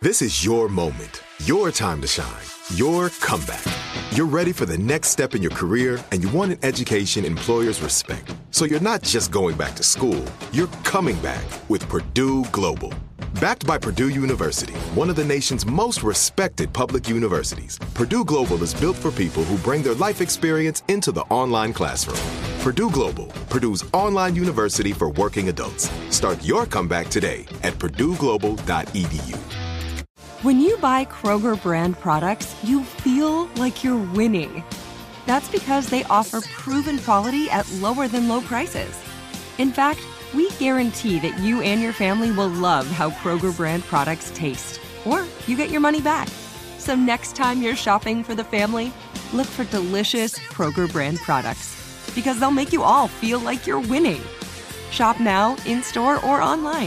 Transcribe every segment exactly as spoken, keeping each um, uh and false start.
This is your moment, your time to shine, your comeback. You're ready for the next step in your career, and you want an education employers respect. So you're not just going back to school, you're coming back with Purdue Global. Backed by Purdue University, one of the nation's most respected public universities, Purdue Global is built for people who bring their life experience into the online classroom. Purdue Global, Purdue's online university for working adults. Start your comeback today at purdue global dot e d u. When you buy Kroger brand products, you feel like you're winning. That's because they offer proven quality at lower than low prices. In fact, we guarantee that you and your family will love how Kroger brand products taste, or you get your money back. So next time you're shopping for the family, look for delicious Kroger brand products, because they'll make you all feel like you're winning. Shop now, in-store, or online.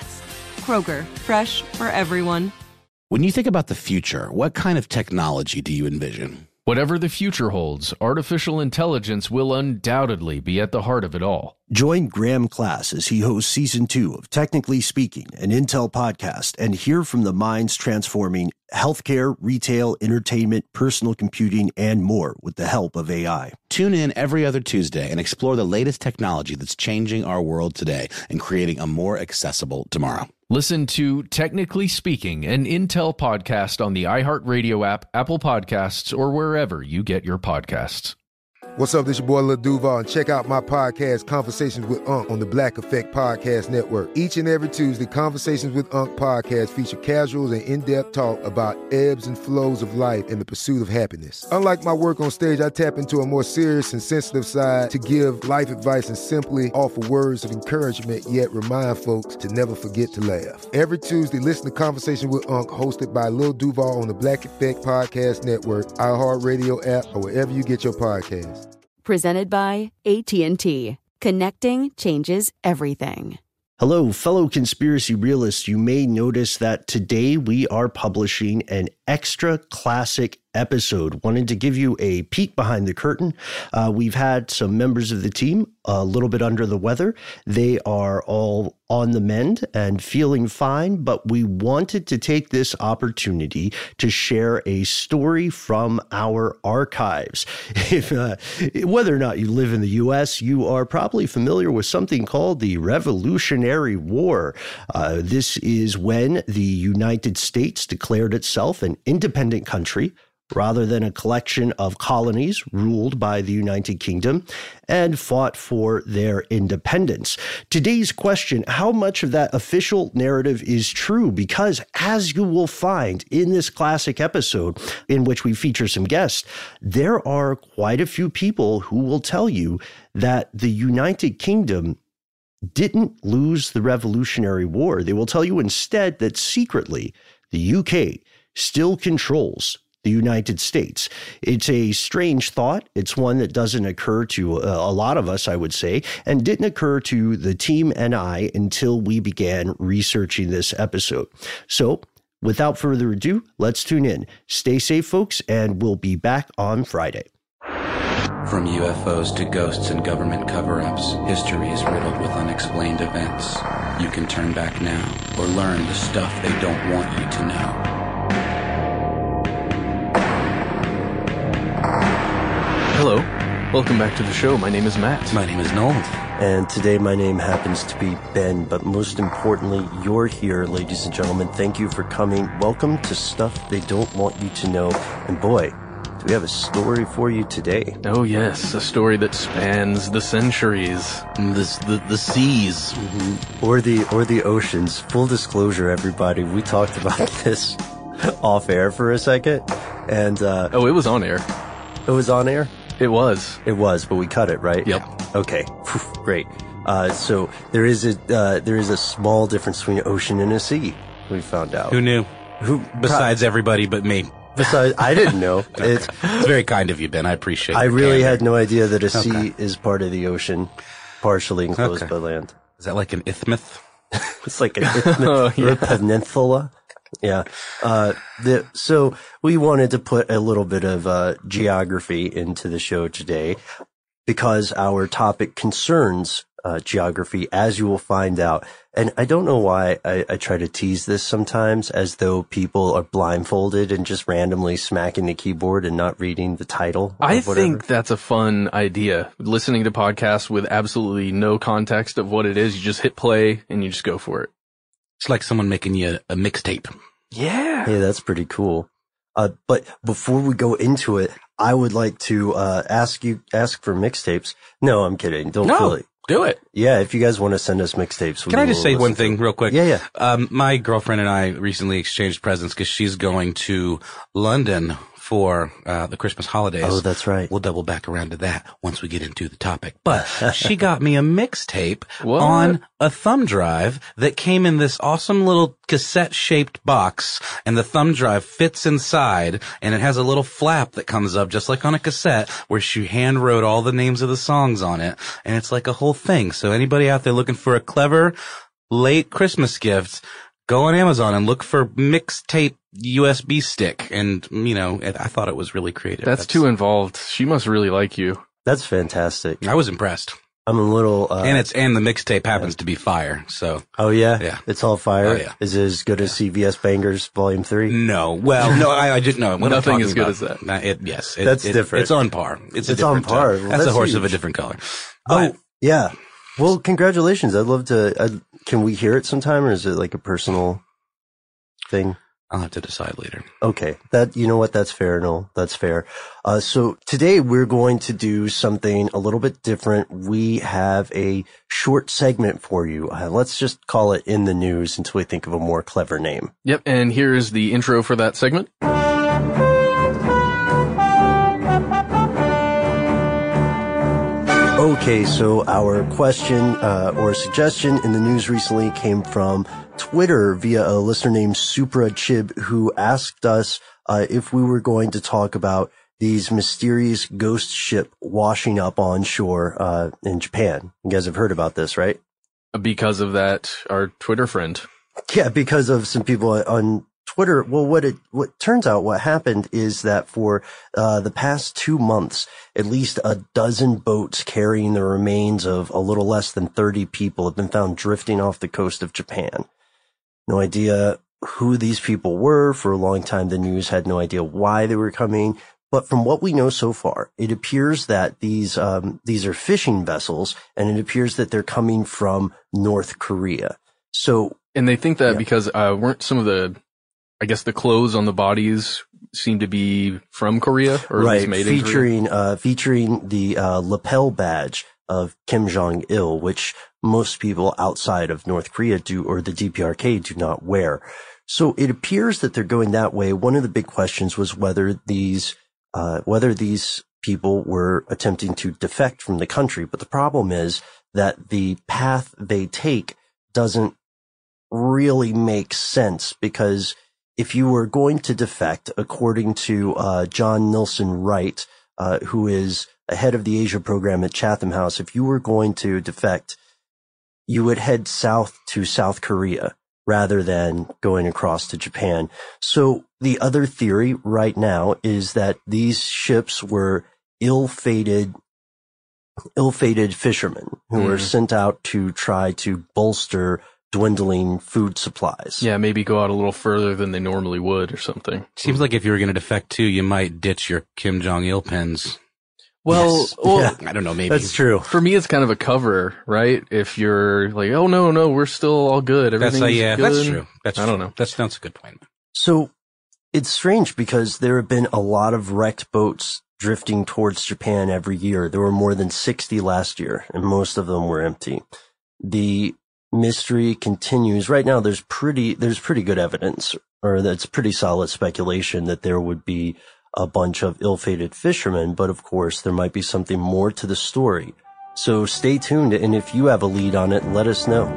Kroger, fresh for everyone. When you think about the future, what kind of technology do you envision? Whatever the future holds, artificial intelligence will undoubtedly be at the heart of it all. Join Graham Class as he hosts season two of Technically Speaking, an Intel podcast, and hear from the minds transforming healthcare, retail, entertainment, personal computing, and more with the help of A I. Tune in every other Tuesday and explore the latest technology that's changing our world today and creating a more accessible tomorrow. Listen to Technically Speaking, an Intel podcast on the iHeartRadio app, Apple Podcasts, or wherever you get your podcasts. What's up, this your boy Lil Duval, and check out my podcast, Conversations with Unc, on the Black Effect Podcast Network. Each and every Tuesday, Conversations with Unc podcast feature casuals and in-depth talk about ebbs and flows of life and the pursuit of happiness. Unlike my work on stage, I tap into a more serious and sensitive side to give life advice and simply offer words of encouragement, yet remind folks to never forget to laugh. Every Tuesday, listen to Conversations with Unc, hosted by Lil Duval on the Black Effect Podcast Network, iHeartRadio app, or wherever you get your podcasts. Presented by A T and T. Connecting changes everything. Hello, fellow conspiracy realists. You may notice that today we are publishing an extra classic episode. Wanted to give you a peek behind the curtain. Uh, we've had some members of the team a little bit under the weather. They are all on the mend and feeling fine, but we wanted to take this opportunity to share a story from our archives. If uh, whether or not you live in the U S, you are probably familiar with something called the Revolutionary War. Uh, this is when the United States declared itself an independent country rather than a collection of colonies ruled by the United Kingdom, and fought for their independence. Today's question, how much of that official narrative is true? Because as you will find in this classic episode, in which we feature some guests, there are quite a few people who will tell you that the United Kingdom didn't lose the Revolutionary War. They will tell you instead that secretly the U K still controls the United States. It's a strange thought. It's one that doesn't occur to a, a lot of us, I would say, and didn't occur to the team and I until we began researching this episode. So without further ado, let's tune in. Stay safe, folks, and we'll be back on Friday. From U F Os to ghosts and government cover-ups, history is riddled with unexplained events. You can turn back now or learn the stuff they don't want you to know. Hello, welcome back to the show. My name is Matt. My name is Noel. And today my name happens to be Ben, but most importantly, you're here, ladies and gentlemen. Thank you for coming. Welcome to Stuff They Don't Want You to Know. And boy, do we have a story for you today. Oh yes, a story that spans the centuries. The, the, the seas. Mm-hmm. Or the or the oceans. Full disclosure, everybody, we talked about this off air for a second. And uh, Oh, it was on air. It was on air? It was. It was, but we cut it, right? Yep. Okay. Whew, great. Uh, so there is a uh, there is a small difference between an ocean and a sea. We found out. Who knew? Who besides pro- everybody but me? Besides, I didn't know. It's, it's very kind of you, Ben. I appreciate it. I really candor. had no idea that a sea okay. is part of the ocean, partially enclosed okay. by land. Is that like an isthmus? It's like an isthmus oh, yeah. or a peninsula. Yeah. Uh, the, so we wanted to put a little bit of, uh, geography into the show today because our topic concerns, uh, geography, as you will find out. And I don't know why I, I try to tease this sometimes as though people are blindfolded and just randomly smacking the keyboard and not reading the title. I think that's a fun idea. Listening to podcasts with absolutely no context of what it is. You just hit play and you just go for it. It's like someone making you a mixtape. Yeah. Hey, that's pretty cool. Uh, but before we go into it, I would like to, uh, ask you, ask for mixtapes. No, I'm kidding. Don't no, feel it. Do it. Yeah. If you guys want to send us mixtapes. Can I just say one thing real quick? Yeah, yeah. Um, my girlfriend and I recently exchanged presents because she's going to London for uh the Christmas holidays. Oh, that's right. We'll double back around to that once we get into the topic. But she got me a mixtape What? on a thumb drive that came in this awesome little cassette-shaped box, and the thumb drive fits inside, and it has a little flap that comes up just like on a cassette where she hand wrote all the names of the songs on it, and it's like a whole thing. So anybody out there looking for a clever late Christmas gift, go on Amazon and look for mixtape U S B stick. And, you know, I thought it was really creative. That's, That's too involved. She must really like you. That's fantastic. I was impressed. I'm a little, uh, and it's, and the mixtape happens yeah. to be fire. So. Oh, yeah? Yeah. It's all fire? Oh, yeah. Is it as good as C V S Bangers Volume three? No. Well, no, I, I didn't know. What Nothing as good about, as that. Uh, it, yes. It, that's it, different. It's on par. It's, it's a on par. Uh, well, that's, that's a horse huge. of a different color. But, oh, yeah. Well, congratulations. I'd love to, I'd, can we hear it sometime, or is it like a personal thing? I'll have to decide later. Okay. That, you know what? That's fair. No, that's fair. Uh, so today we're going to do something a little bit different. We have a short segment for you. Uh, let's just call it In the News until we think of a more clever name. Yep. And here's the intro for that segment. Okay, so our question uh, or suggestion in the news recently came from Twitter via a listener named Supra Chib, who asked us uh, if we were going to talk about these mysterious ghost ship washing up on shore uh, in Japan. You guys have heard about this, right? Because of that, our Twitter friend. Yeah, because of some people on Twitter. Well, what it, what turns out what happened is that for, uh, the past two months, at least a dozen boats carrying the remains of a little less than thirty people have been found drifting off the coast of Japan. No idea who these people were. For a long time, the news had no idea why they were coming. But from what we know so far, it appears that these, um, these are fishing vessels, and it appears that they're coming from North Korea. So. And they think that yeah. because, uh, weren't some of the, I guess the clothes on the bodies seem to be from Korea, or right, at least made featuring, in Korea? uh, featuring the, uh, lapel badge of Kim Jong-il, which most people outside of North Korea do, or the D P R K do not wear. So it appears that they're going that way. One of the big questions was whether these, uh, whether these people were attempting to defect from the country. But the problem is that the path they take doesn't really make sense, because if you were going to defect, according to uh John Nilsson Wright, uh who is head of the Asia program at Chatham House, if you were going to defect, you would head south to South Korea rather than going across to Japan. So the other theory right now is that these ships were ill-fated, ill-fated fishermen who mm. were sent out to try to bolster dwindling food supplies. Yeah, maybe go out a little further than they normally would or something. Seems like if you were going to defect too, you might ditch your Kim Jong-il pens. Well, yes. well yeah. I don't know, maybe. That's true. For me, it's kind of a cover, right? If you're like, oh, no, no, we're still all good. Everything's that's, uh, yeah, good. That's true. That's I true. don't know. That's, that's a good point. So it's strange because there have been a lot of wrecked boats drifting towards Japan every year. There were more than sixty last year, and most of them were empty. The mystery continues. Right now, there's pretty, there's pretty good evidence, or that's pretty solid speculation that there would be a bunch of ill-fated fishermen, but of course, there might be something more to the story. So stay tuned, and if you have a lead on it, let us know.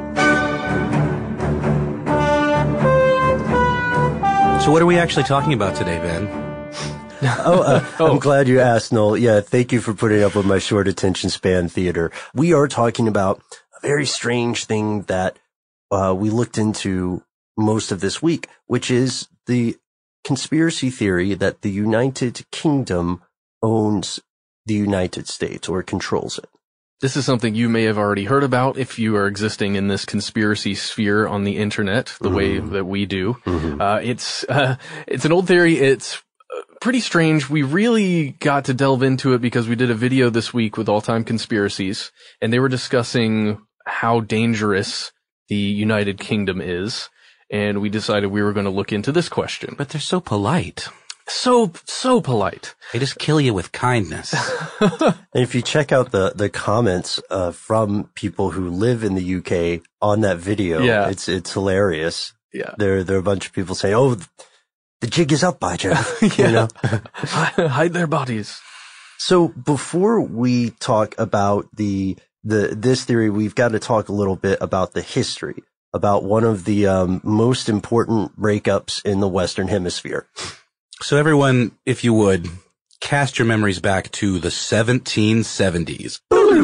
So what are we actually talking about today, Ben? oh, uh, oh, I'm glad you asked, Noel. Yeah, thank you for putting up with my short attention span theater. We are talking about a very strange thing that uh, we looked into most of this week, which is the conspiracy theory that the United Kingdom owns the United States or controls it. This is something you may have already heard about if you are existing in this conspiracy sphere on the internet, the mm-hmm. way that we do. Mm-hmm. Uh, it's, uh, it's an old theory. It's pretty strange. We really got to delve into it because we did a video this week with All Time Conspiracies, and they were discussing how dangerous the United Kingdom is. And we decided we were going to look into this question. But they're so polite. So, so polite. They just kill you with kindness. And if you check out the, the comments, uh, from people who live in the U K on that video, yeah. it's, it's hilarious. Yeah. There, there are a bunch of people saying, oh, the jig is up, by Jeff. Yeah. You know? Hide their bodies. So before we talk about the, the, this theory, we've got to talk a little bit about the history, about one of the, um, most important breakups in the Western Hemisphere. So everyone, if you would, cast your memories back to the seventeen seventies.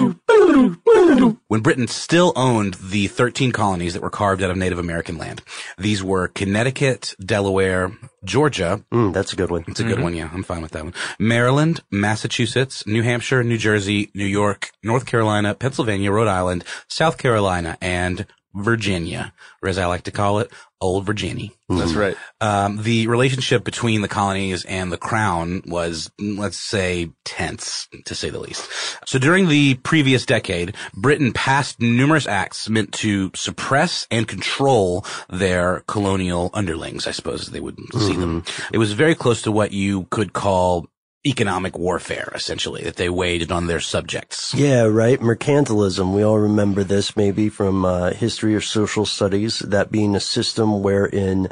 When Britain still owned the thirteen colonies that were carved out of Native American land. These were Connecticut, Delaware, Georgia. Mm, that's a good one. It's a mm-hmm. good one, yeah. I'm fine with that one. Maryland, Massachusetts, New Hampshire, New Jersey, New York, North Carolina, Pennsylvania, Rhode Island, South Carolina, and Virginia, or as I like to call it, Old Virginia. That's right. Um, the relationship between the colonies and the crown was, let's say, tense, to say the least. So during the previous decade, Britain passed numerous acts meant to suppress and control their colonial underlings, I suppose they would mm-hmm. see them. It was very close to what you could call economic warfare, essentially, that they waged on their subjects. Yeah, right. Mercantilism. We all remember this maybe from uh, history or social studies, that being a system wherein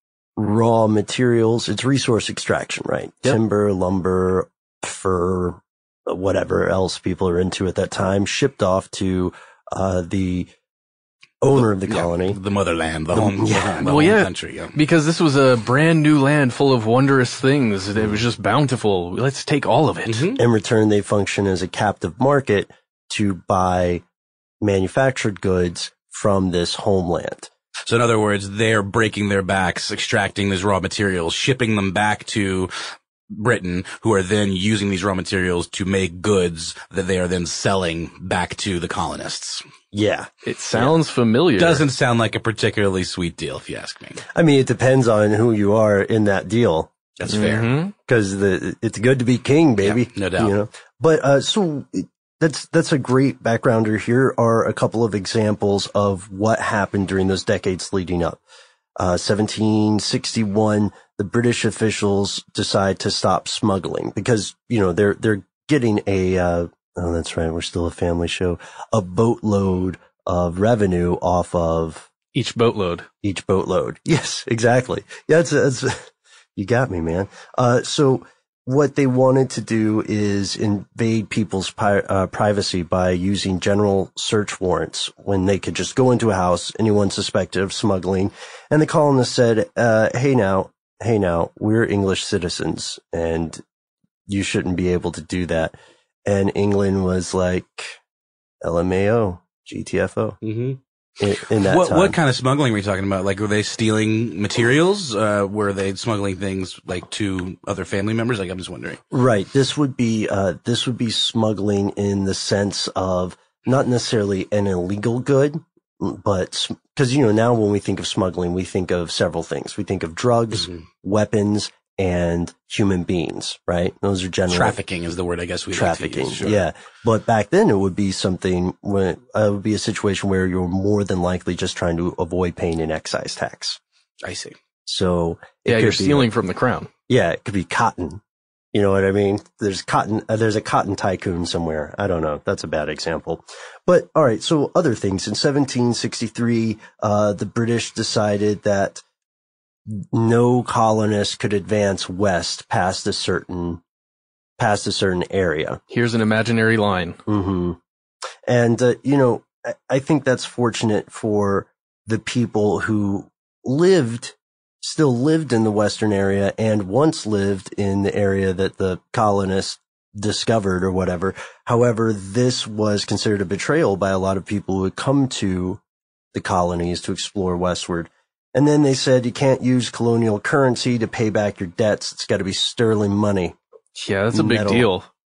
raw materials, it's resource extraction, right? Yep. Timber, lumber, fur, whatever else people are into at that time, shipped off to uh the owner of the colony. Yeah, the motherland, the, the home, yeah. the well, home yeah, country. Yeah. Because this was a brand new land full of wondrous things. It was just bountiful. Let's take all of it. Mm-hmm. In return, they function as a captive market to buy manufactured goods from this homeland. So in other words, they're breaking their backs, extracting these raw materials, shipping them back to Britain, who are then using these raw materials to make goods that they are then selling back to the colonists. Yeah. It sounds yeah. familiar. Doesn't sound like a particularly sweet deal, if you ask me. I mean, it depends on who you are in that deal. That's fair. Mm-hmm. Cause the, it's good to be king, baby. Yeah, no doubt. You know, but, uh, so that's, that's a great backgrounder. Here are a couple of examples of what happened during those decades leading up. Uh, seventeen sixty-one, the British officials decide to stop smuggling because, you know, they're, they're getting a, uh, oh, that's right. We're still a family show, a boatload of revenue off of each boatload, each boatload. Yes, exactly. Yeah. That's, that's, you got me, man. Uh, so what they wanted to do is invade people's pi- uh, privacy by using general search warrants when they could just go into a house, anyone suspected of smuggling. And the colonists said, uh, hey now, hey now, we're English citizens and you shouldn't be able to do that. And England was like, L M A O, G T F O. Mm-hmm. In, in that what, time. What kind of smuggling were you talking about? Like, were they stealing materials? Uh, were they smuggling things like to other family members? Like, I'm just wondering. Right. This would be, uh, this would be smuggling in the sense of not necessarily an illegal good, but because, you know, now when we think of smuggling, we think of several things. We think of drugs, mm-hmm. weapons, and human beings, right? Those are generally trafficking is the word I guess we trafficking. Like to use, sure. Yeah. But back then it would be something when uh, it would be a situation where you're more than likely just trying to avoid paying an excise tax. I see. So it yeah, could you're be, stealing from the crown. Yeah. It could be cotton. You know what I mean? There's cotton, uh, there's a cotton tycoon somewhere. I don't know. That's a bad example. But all right. So other things in seventeen sixty-three, uh, the British decided that no colonist could advance west past a certain, past a certain area. Here's an imaginary line. Mm-hmm. And, uh, you know, I, I think that's fortunate for the people who lived, still lived in the western area and once lived in the area that the colonists discovered or whatever. However, this was considered a betrayal by a lot of people who had come to the colonies to explore westward. And then they said you can't use colonial currency to pay back your debts. It's got to be sterling money. Yeah, that's a metal. big deal.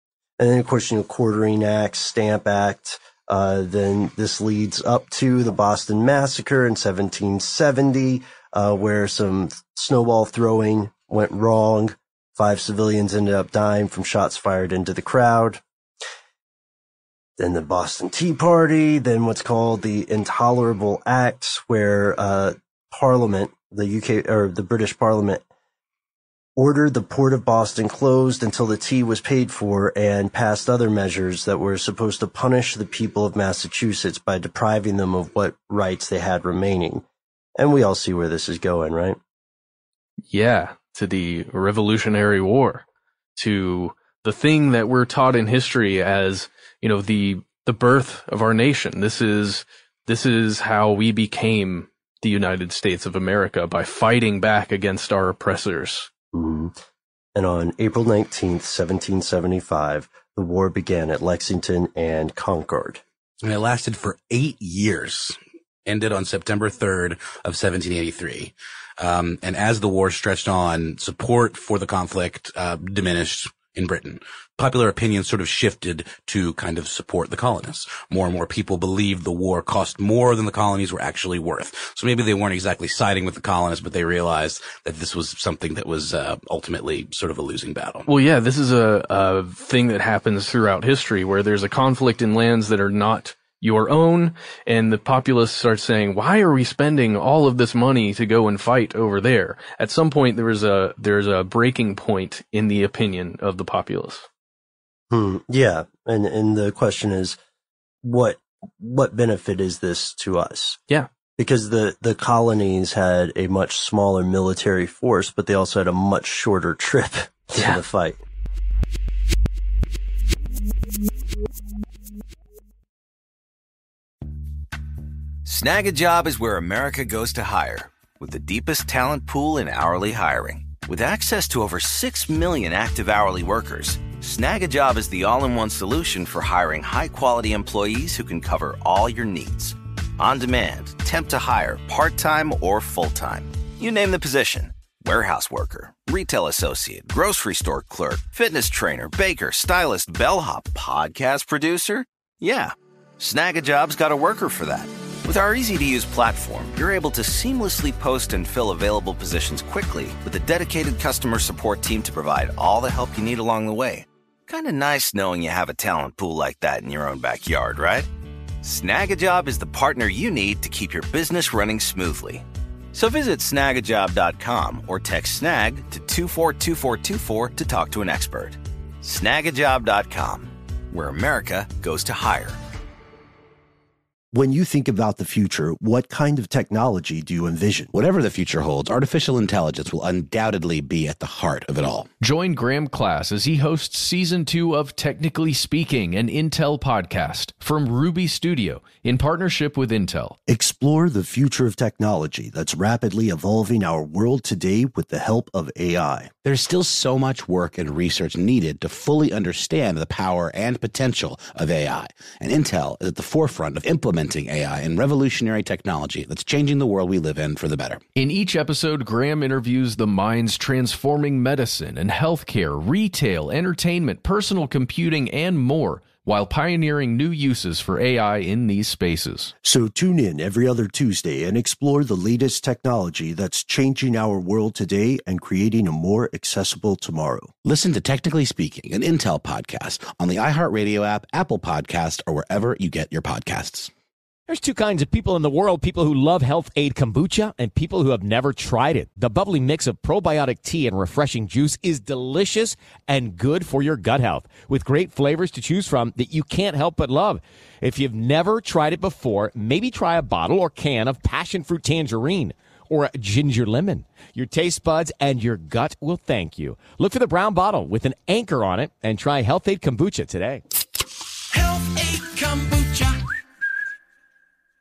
And then, of course, you know, Quartering Act, Stamp Act. Uh, then this leads up to the Boston Massacre in seventeen seventy, uh, where some snowball throwing went wrong. Five civilians ended up dying from shots fired into the crowd. Then the Boston Tea Party, then what's called the Intolerable Act, where uh, Parliament, the U K or the British Parliament, ordered the port of Boston closed until the tea was paid for, and passed other measures that were supposed to punish the people of Massachusetts by depriving them of what rights they had remaining. And we all see where this is going, right? Yeah, to the Revolutionary War, to the thing that we're taught in history as, you know, the the birth of our nation. This is this is how we became the United States of America, by fighting back against our oppressors. Mm-hmm. And on April nineteenth, seventeen seventy-five, the war began at Lexington and Concord. And it lasted for eight years. Ended on September third of seventeen eighty-three. Um, and as the war stretched on, support for the conflict uh, diminished in Britain. Popular opinion sort of shifted to kind of support the colonists. More and more people believed the war cost more than the colonies were actually worth. So maybe they weren't exactly siding with the colonists, but they realized that this was something that was uh, ultimately sort of a losing battle. Well, yeah, this is a, a thing that happens throughout history, where there's a conflict in lands that are not your own, and the populace starts saying, why are we spending all of this money to go and fight over there? At some point, there was a there's a breaking point in the opinion of the populace. Hmm. Yeah, and and the question is, what what benefit is this to us? Yeah, because the the colonies had a much smaller military force, but they also had a much shorter trip to yeah. the fight. Snag a Job is where America goes to hire, with the deepest talent pool in hourly hiring. With access to over six million active hourly workers, Snag a Job is the all-in-one solution for hiring high-quality employees who can cover all your needs. On demand, temp to hire, part-time or full-time. You name the position. Warehouse worker, retail associate, grocery store clerk, fitness trainer, baker, stylist, bellhop, podcast producer. Yeah, Snag a Job's got a worker for that. With our easy-to-use platform, you're able to seamlessly post and fill available positions quickly with a dedicated customer support team to provide all the help you need along the way. Kind of nice knowing you have a talent pool like that in your own backyard, right? Snag a Job is the partner you need to keep your business running smoothly. So visit snag a job dot com or text SNAG to two four two four two four to talk to an expert. snag a job dot com, where America goes to hire. When you think about the future, what kind of technology do you envision? Whatever the future holds, artificial intelligence will undoubtedly be at the heart of it all. Join Graham Class as he hosts season two of Technically Speaking, an Intel podcast from Ruby Studio in partnership with Intel. Explore the future of technology that's rapidly evolving our world today with the help of A I. There's still so much work and research needed to fully understand the power and potential of A I. And Intel is at the forefront of implementing A I and revolutionary technology that's changing the world we live in for the better. In each episode, Graham interviews the minds transforming medicine and healthcare, retail, entertainment, personal computing, and more, while pioneering new uses for A I in these spaces. So tune in every other Tuesday and explore the latest technology that's changing our world today and creating a more accessible tomorrow. Listen to Technically Speaking, an Intel podcast on the iHeartRadio app, Apple Podcast, or wherever you get your podcasts. There's two kinds of people in the world, people who love Health Aid Kombucha and people who have never tried it. The bubbly mix of probiotic tea and refreshing juice is delicious and good for your gut health, with great flavors to choose from that you can't help but love. If you've never tried it before, maybe try a bottle or can of passion fruit tangerine or a ginger lemon. Your taste buds and your gut will thank you. Look for the brown bottle with an anchor on it and try Health Aid Kombucha today. Health Aid Kombucha.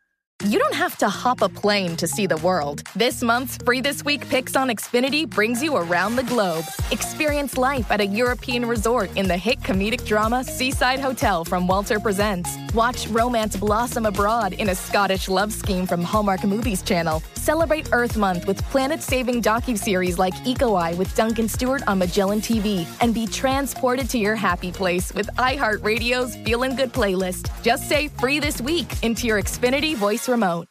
You don't have to hop a plane to see the world. This month's Free This Week Picks on Xfinity brings you around the globe. Experience life at a European resort in the hit comedic drama Seaside Hotel from Walter Presents. Watch romance blossom abroad in a Scottish love scheme from Hallmark Movies Channel. Celebrate Earth Month with planet-saving docuseries like Eco Eye with Duncan Stewart on Magellan T V. And be transported to your happy place with iHeartRadio's Feelin' Good playlist. Just say Free This Week into your Xfinity voice remote.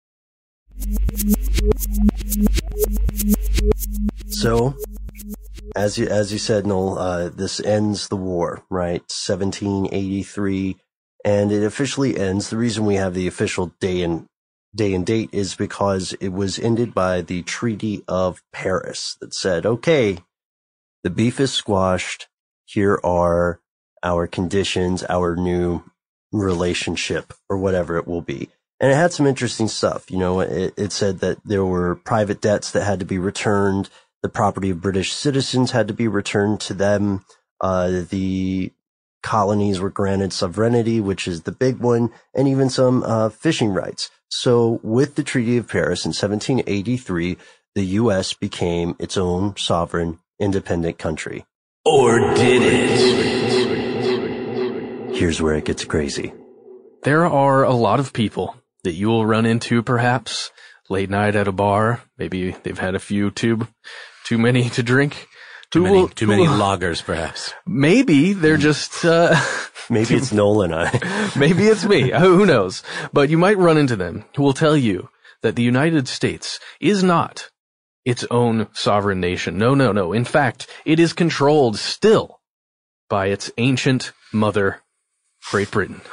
So, as you as you said, Noel, uh, this ends the war, right? seventeen eighty-three, and it officially ends. The reason we have the official day and day and date is because it was ended by the Treaty of Paris that said, okay, the beef is squashed. Here are our conditions, our new relationship, or whatever it will be. And it had some interesting stuff. You know, it, it said that there were private debts that had to be returned. The property of British citizens had to be returned to them. Uh, the colonies were granted sovereignty, which is the big one, and even some uh, fishing rights. So with the Treaty of Paris in seventeen eighty-three, the U S became its own sovereign, independent country. Or did it? Here's where it gets crazy. There are a lot of people that you will run into perhaps late night at a bar. Maybe they've had a few too, too many to drink. Too many, will, too many loggers, perhaps. Maybe they're just, uh, maybe it's Noel and I. Maybe it's me. Who knows? But you might run into them who will tell you that the United States is not its own sovereign nation. No, no, no. In fact, it is controlled still by its ancient mother, Great Britain.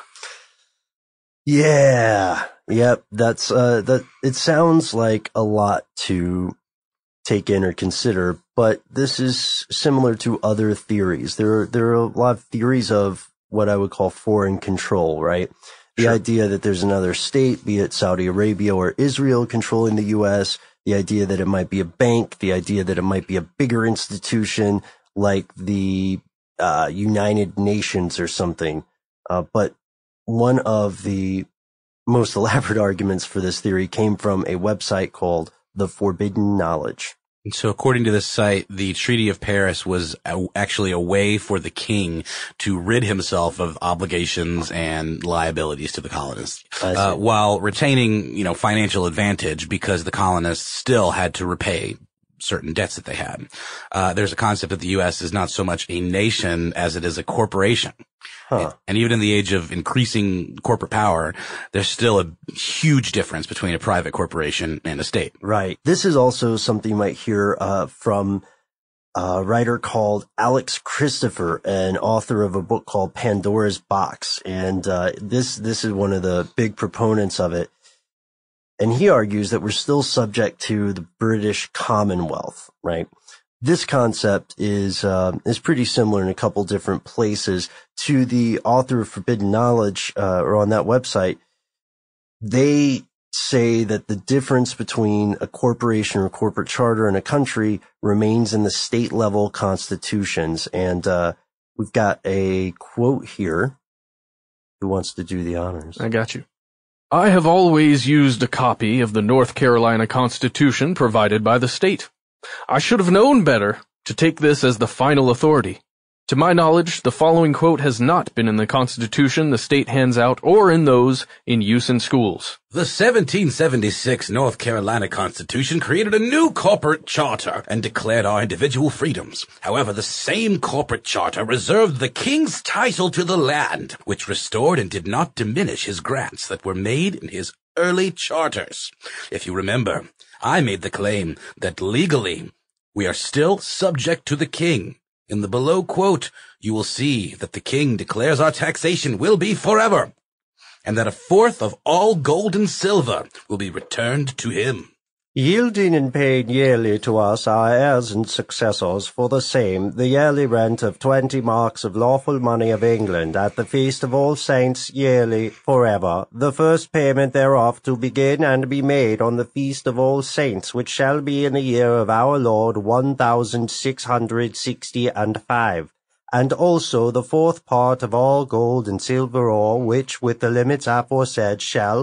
Yeah. Yep. That's, uh, that, it sounds like a lot to take in or consider, but this is similar to other theories. There are, there are a lot of theories of what I would call foreign control, right? The sure. idea that there's another state, be it Saudi Arabia or Israel, controlling the U S, the idea that it might be a bank, the idea that it might be a bigger institution like the, uh, United Nations or something. Uh, but one of the most elaborate arguments for this theory came from a website called The Forbidden Knowledge. So according to this site, the Treaty of Paris was a, actually a way for the king to rid himself of obligations and liabilities to the colonists, uh, while retaining, you know, financial advantage because the colonists still had to repay certain debts that they had. Uh, there's a concept that the U S is not so much a nation as it is a corporation. Huh. And even in the age of increasing corporate power, there's still a huge difference between a private corporation and a state. Right. This is also something you might hear uh, from a writer called Alex Christopher, an author of a book called Pandora's Box. And uh, this this is one of the big proponents of it. And he argues that we're still subject to the British Commonwealth, right? This concept is uh, is pretty similar in a couple different places to the author of Forbidden Knowledge, uh, or on that website. They say that the difference between a corporation or corporate charter and a country remains in the state level constitutions. And uh, we've got a quote here. Who wants to do the honors? I got you. I have always used a copy of the North Carolina Constitution provided by the state. I should have known better to take this as the final authority. To my knowledge, the following quote has not been in the Constitution the state hands out or in those in use in schools. The seventeen seventy-six North Carolina Constitution created a new corporate charter and declared our individual freedoms. However, the same corporate charter reserved the king's title to the land, which restored and did not diminish his grants that were made in his early charters. If you remember, I made the claim that legally we are still subject to the king. In the below quote, you will see that the king declares our taxation will be forever, and that a fourth of all gold and silver will be returned to him. Yielding and paying yearly to us, our heirs and successors, for the same, the yearly rent of twenty marks of lawful money of England at the feast of All Saints yearly, forever, the first payment thereof to begin and be made on the feast of All Saints, which shall be in the year of our Lord one thousand six hundred sixty and five. And also the fourth part of all gold and silver ore, which, with the limits aforesaid, shall,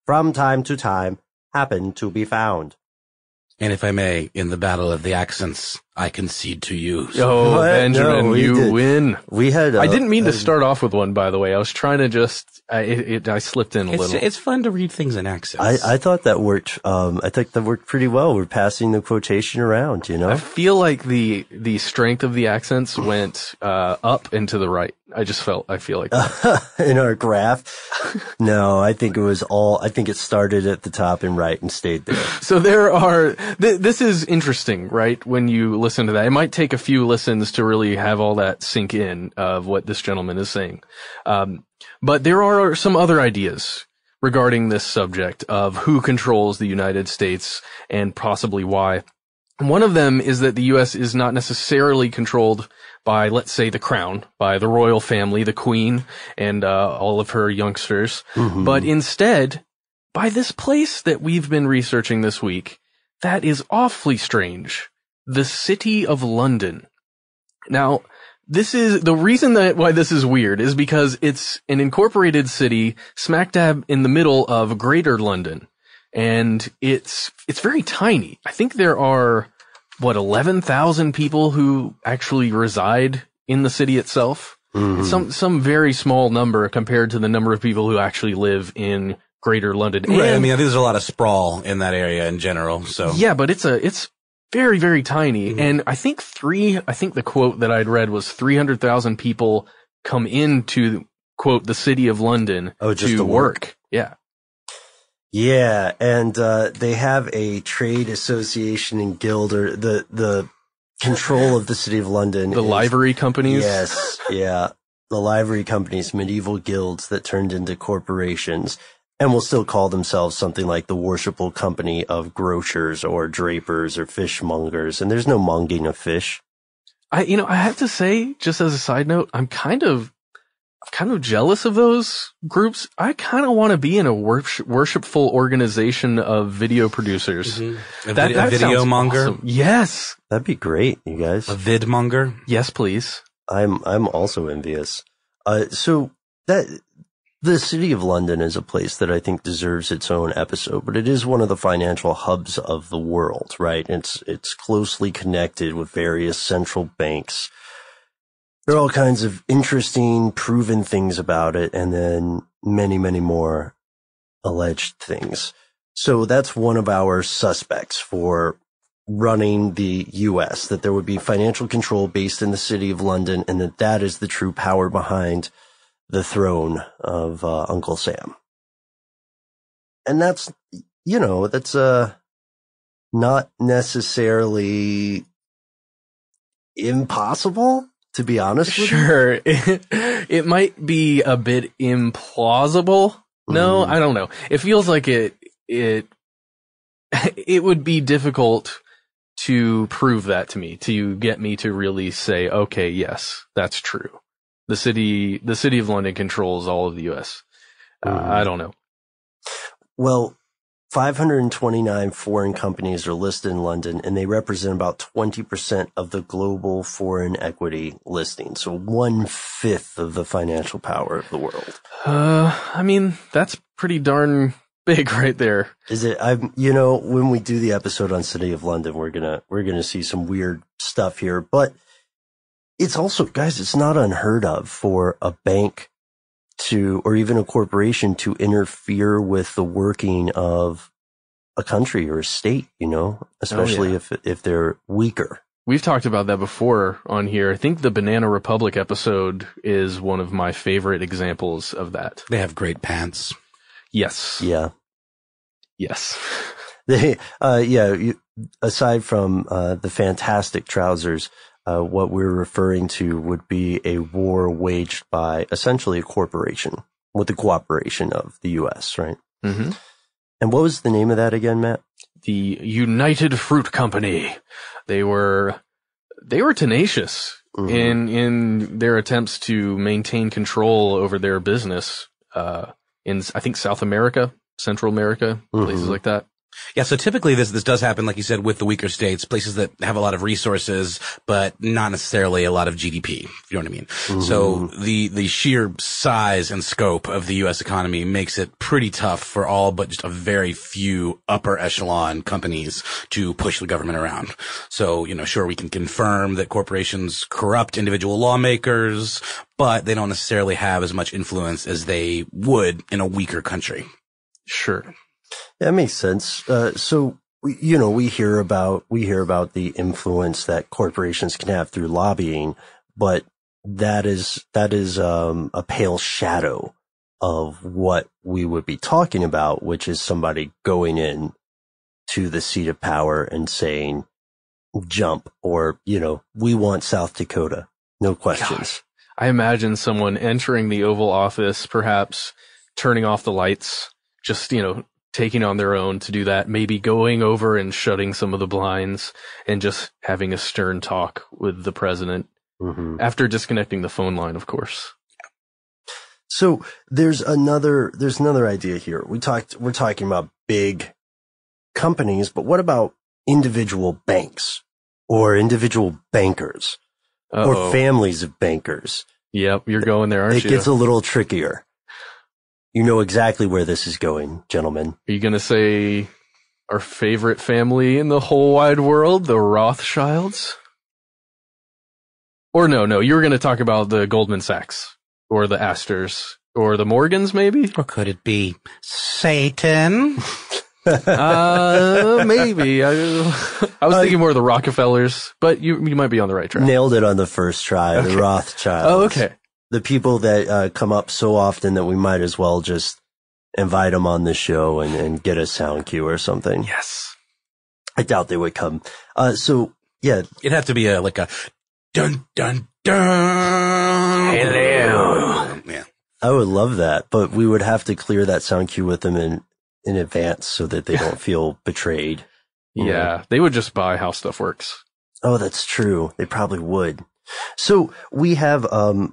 from time to time happen to be found. And if I may, in the battle of the accents, I concede to you. Oh, What? Benjamin, No, we you did. win. We had. Uh, I didn't mean to uh, start off with one, by the way. I was trying to just, I, it, it, I slipped in a It's, little. it's fun to read things in accents. I, I thought that worked. Um, I think that worked pretty well. We're passing the quotation around, you know. I feel like the the strength of the accents went uh, up and to the right. I just felt, I feel like that. In our graph. No, I think it was all. I think it started at the top and right and stayed there. So there are, th- this is interesting, right? When you listen to that, it might take a few listens to really have all that sink in of what this gentleman is saying. Um, but there are some other ideas regarding this subject of who controls the United States and possibly why. One of them is that the U S is not necessarily controlled by, let's say, the crown, by the royal family, the queen, and uh, all of her youngsters, Mm-hmm. but instead by this place that we've been researching this week that is awfully strange, the City of London. Now, this is the reason that why this is weird is because it's an incorporated city smack dab in the middle of Greater London. And it's, it's very tiny. I think there are, what, eleven thousand people who actually reside in the city itself. Mm-hmm. It's some, some very small number compared to the number of people who actually live in Greater London. Right. And, I mean, there's a lot of sprawl in that area in general. So yeah, but it's a, it's very, very tiny. Mm-hmm. And I think three, I think the quote that I'd read was three hundred thousand people come into, quote, the City of London Oh, just to to work. work. Yeah. Yeah, and uh, they have a trade association and guild, or the the control of the City of London. The is- livery companies. Yes, yeah, the livery companies, medieval guilds that turned into corporations, and will still call themselves something like the Worshipful Company of Grocers or Drapers or Fishmongers. And there's no monging of fish. I, you know, I have to say, just as a side note, I'm kind of, kind of jealous of those groups. I kind of want to be in a worship, worshipful organization of video producers. Mm-hmm. A, That, vid- that a video sounds monger, awesome. Yes. That'd be great, you guys. a vid monger. Yes, please. I'm I'm also envious. Uh, so that the City of London is a place that I think deserves its own episode, but it is one of the financial hubs of the world, right? It's it's closely connected with various central banks. There are all kinds of interesting, proven things about it, and then many, many more alleged things. So that's one of our suspects for running the U S, that there would be financial control based in the City of London, and that that is the true power behind the throne of uh, Uncle Sam. And that's, you know, that's uh, not necessarily impossible, to be honest with you. Sure. It might be a bit implausible. No, Mhm. I don't know. It feels like it, it, it would be difficult to prove that to me, to get me to really say, okay, yes, that's true. The city, the City of London controls all of the U S. Uh, Mhm. I don't know. Well, five hundred twenty-nine foreign companies are listed in London, and they represent about twenty percent of the global foreign equity listing. So one fifth of the financial power of the world. Uh, I mean, that's pretty darn big right there. Is it? I'm, you know, when we do the episode on City of London, we're gonna, we're gonna see some weird stuff here, but it's also, guys, it's not unheard of for a bank to, or even a corporation to interfere with the working of a country or a state, you know, especially yeah. if, if they're weaker. We've talked about that before on here. I think the Banana Republic episode is one of my favorite examples of that. They have great pants. Yes. Yeah. Yes. They, uh, yeah, you, aside from, uh, the fantastic trousers, uh, what we're referring to would be a war waged by essentially a corporation with the cooperation of the U S, right? Mm-hmm. And what was the name of that again, Matt? The United Fruit Company. They were, they were tenacious Mhm. in, in their attempts to maintain control over their business, uh, in, I think, South America, Central America, places Mhm. like that. Yeah, so typically this this does happen, like you said, with the weaker states, places that have a lot of resources, but not necessarily a lot of G D P, if you know what I mean. Mm-hmm. So the the sheer size and scope of the U S economy makes it pretty tough for all but just a very few upper echelon companies to push the government around. So, you know, sure, we can confirm that corporations corrupt individual lawmakers, but they don't necessarily have as much influence as they would in a weaker country. Sure. That makes sense. Uh, so, you know, we hear about, we hear about the influence that corporations can have through lobbying, but that is, that is, um, a pale shadow of what we would be talking about, which is somebody going in to the seat of power and saying, jump, or, you know, we want South Dakota. No questions. Gosh, I imagine someone entering the Oval Office, perhaps turning off the lights, just, you know, taking on their own to do that, maybe going over and shutting some of the blinds and just having a stern talk with the president mm-hmm. after disconnecting the phone line, of course. So there's another, there's another idea here. We talked, we're talking about big companies, but what about individual banks or individual bankers Uh-oh. or families of bankers? Yep. You're going there, aren't it you? It gets a little trickier. You know exactly where this is going, gentlemen. Are you going to say our favorite family in the whole wide world, the Rothschilds? Or no, no, you were going to talk about the Goldman Sachs or the Astors or the Morgans, maybe? Or could it be Satan? uh, maybe. I, I was thinking more of the Rockefellers, but you you might be on the right track. Nailed it on the first try, okay. The Rothschilds. Oh, okay. The people that uh, come up so often that we might as well just invite them on the show and, and get a sound cue or something. Yes. I doubt they would come. Uh, so, yeah. It'd have to be a, like a dun, dun, dun. Hello. Yeah. I would love that, but we would have to clear that sound cue with them in, in advance so that they don't feel betrayed. Yeah. Know? They would just buy How Stuff Works. Oh, that's true. They probably would. So we have, um,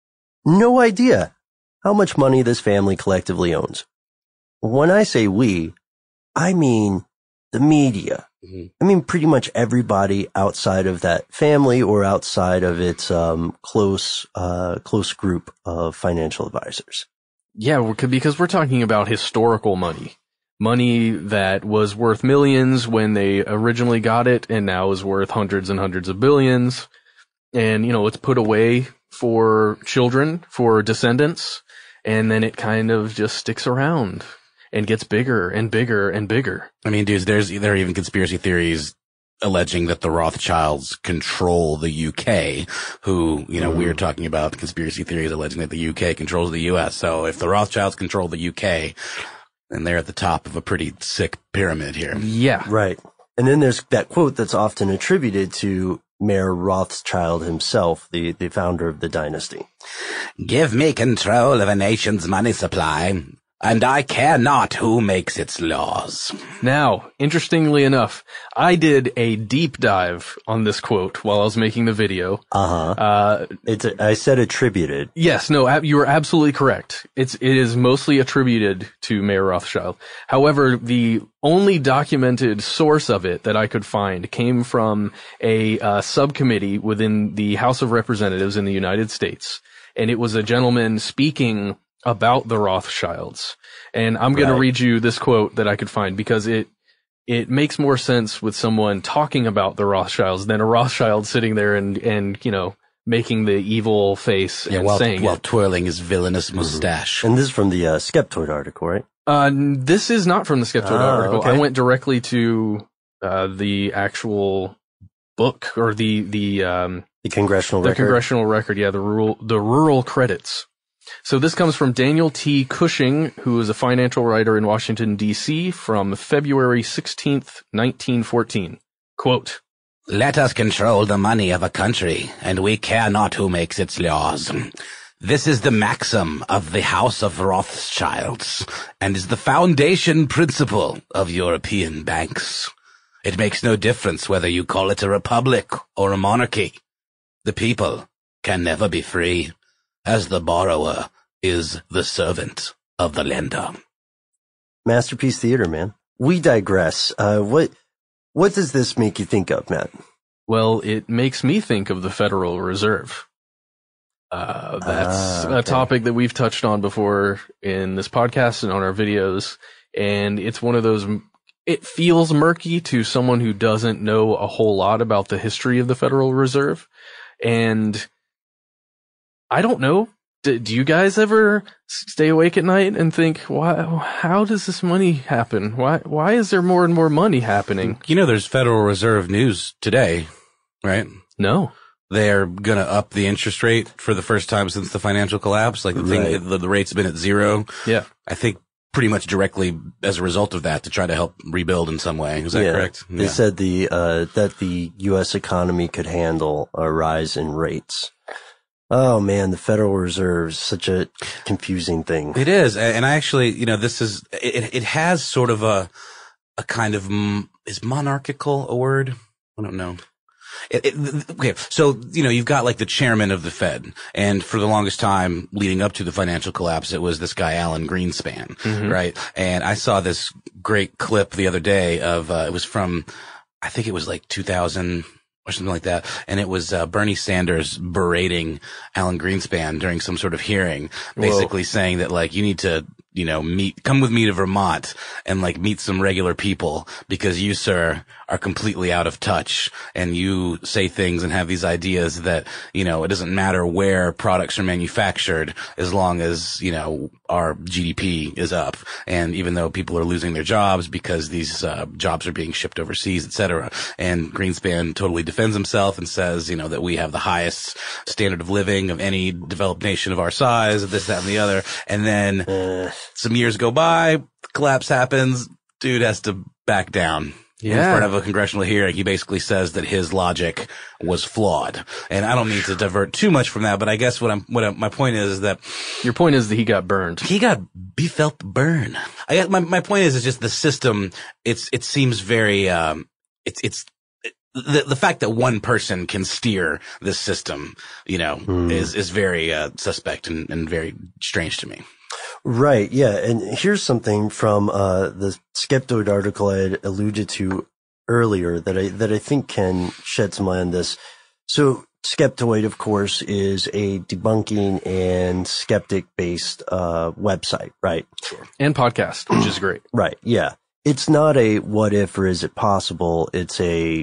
no idea how much money this family collectively owns. When I say we, I mean the media. Mm-hmm. I mean pretty much everybody outside of that family or outside of its um, close, uh, close group of financial advisors. Yeah, because we're talking about historical money. Money that was worth millions when they originally got it and now is worth hundreds and hundreds of billions. And, you know, it's put away for children, for descendants, and then it kind of just sticks around and gets bigger and bigger and bigger. I mean, dudes, there's, there are even conspiracy theories alleging that the Rothschilds control the U K, who, you know, mm. we were talking about conspiracy theories alleging that the U K controls the U S. So if the Rothschilds control the U K, then they're at the top of a pretty sick pyramid here. Yeah. Right. And then there's that quote that's often attributed to Mayer Rothschild himself, the, the founder of the dynasty. Give me control of a nation's money supply, and I care not who makes its laws. Now, interestingly enough, I did a deep dive on this quote while I was making the video. Uh-huh. Uh, it's, a, I said attributed. Yes, no, you are absolutely correct. It's, it is mostly attributed to Mayer Rothschild. However, the only documented source of it that I could find came from a uh, subcommittee within the House of Representatives in the United States. And it was a gentleman speaking about the Rothschilds. And I'm going right. to read you this quote that I could find because it, it makes more sense with someone talking about the Rothschilds than a Rothschild sitting there and, and, you know, making the evil face yeah, and while, saying while it. twirling his villainous mustache. Mm-hmm. And this is from the uh, Skeptoid article, right? Uh, this is not from the Skeptoid ah, article. Okay. I went directly to, uh, the actual book or the, the, um, the congressional the record. congressional record. Yeah. The rural, the rural credits. So this comes from Daniel T. Cushing, who is a financial writer in Washington, D C from February sixteenth, nineteen fourteen. Quote, "Let us control the money of a country, and we care not who makes its laws. This is the maxim of the House of Rothschilds, and is the foundation principle of European banks. It makes no difference whether you call it a republic or a monarchy. The people can never be free, as the borrower is the servant of the lender." Masterpiece theater, man. we digress. Uh, what what does this make you think of, Matt? Well, it makes me think of the Federal Reserve. Uh, that's ah, okay. a topic that we've touched on before in this podcast and on our videos. And it's one of those, it feels murky to someone who doesn't know a whole lot about the history of the Federal Reserve. And I don't know. Do, do you guys ever stay awake at night and think, why, how does this money happen? Why, why is there more and more money happening? You know, there's Federal Reserve news today, right? No. They're going to up the interest rate for the first time since the financial collapse. Like the thing, Right. the, the rate's been at zero. Yeah. I think pretty much directly as a result of that to try to help rebuild in some way. Is that Yeah. correct? They Yeah. said the uh, that the U S economy could handle a rise in rates. Oh man, the Federal Reserve is such a confusing thing. It is. And I actually, you know, this is, it, it has sort of a, a kind of, is monarchical a word? I don't know. It, it, okay, so, you know, you've got like the chairman of the Fed, and for the longest time leading up to the financial collapse, it was this guy, Alan Greenspan, Mm-hmm. right? And I saw this great clip the other day of, uh, it was from, I think it was like two thousand or something like that. And it was, uh, Bernie Sanders berating Alan Greenspan during some sort of hearing, basically Whoa. saying that like, you need to, you know, meet, come with me to Vermont and like meet some regular people because you, sir, are completely out of touch and you say things and have these ideas that, you know, it doesn't matter where products are manufactured as long as, you know, our G D P is up. And even though people are losing their jobs because these, uh, jobs are being shipped overseas, et cetera. And Greenspan totally defends himself and says, you know, that we have the highest standard of living of any developed nation of our size, this, that, and the other. And then, uh. some years go by, collapse happens, dude has to back down. Yeah. In front of a congressional hearing, he basically says that his logic was flawed. And I don't need to divert too much from that, but I guess what I'm, what I'm, my point is, is that your point is that he got burned. He got, he felt the burn. I guess my, my point is, is just the system, it's, it seems very, um, it's, it's, the, the fact that one person can steer this system, you know, mm. is, is very, uh, suspect and, and very strange to me. Right. Yeah. And here's something from, uh, the Skeptoid article I had alluded to earlier that I, that I think can shed some light on this. So Skeptoid, of course, is a debunking and skeptic based, uh, website, right? Sure. And podcast, which is great. Right. Yeah. It's not a what if or is it possible? It's a,